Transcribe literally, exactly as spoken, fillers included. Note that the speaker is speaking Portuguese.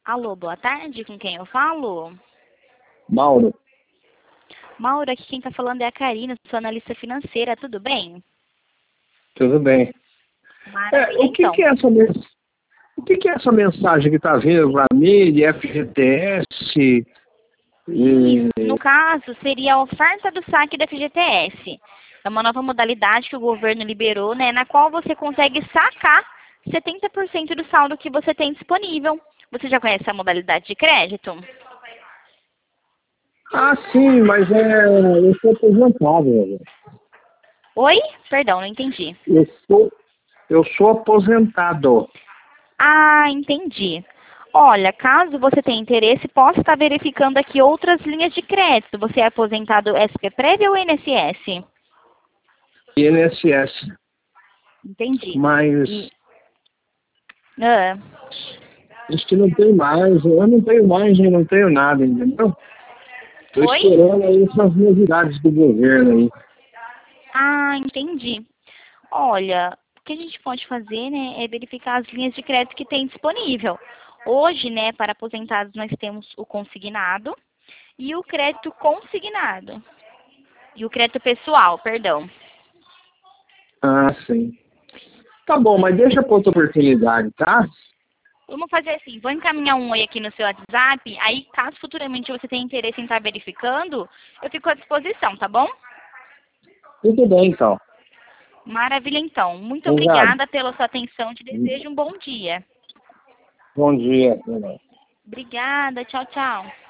Alô, boa tarde, com quem eu falo? Mauro, Mauro, aqui quem está falando é a Karina, sou analista financeira, tudo bem? tudo bem? É, Maravilha, o que, então. que é essa mens- o que, que é essa mensagem que está vindo para mim de F G T S? Isso, E, no caso, seria a oferta do saque da F G T S. É uma nova modalidade que o governo liberou, né, na qual você consegue sacar setenta por cento do saldo que você tem disponível. Você já conhece a modalidade de crédito? ah, sim, mas é, eu sou aposentado. Velho. Oi? Perdão, não entendi. Eu sou, eu sou aposentado. Ah, entendi. Olha, caso você tenha interesse, posso estar verificando aqui outras linhas de crédito. Você é aposentado S P Prévia ou I N S S? I N S S. Entendi. Mas E, ah, acho que não tem mais. Eu não tenho mais, eu não tenho nada, entendeu? Estou oi? esperando aí essas novidades do governo aí. Ah, entendi. Olha, o que a gente pode fazer, né, é verificar as linhas de crédito que tem disponível. Hoje, né, para aposentados nós temos o consignado e o crédito consignado. E o crédito pessoal, perdão. Ah, sim. Tá bom, mas deixa para outra oportunidade, tá? Vamos fazer assim, vou encaminhar um oi aqui no seu WhatsApp, aí caso futuramente você tenha interesse em estar verificando, eu fico à disposição, tá bom? Tudo bem, então. Maravilha, então. Muito Obrigado. obrigada pela sua atenção, te desejo um bom dia. Bom dia. Obrigada, tchau, tchau.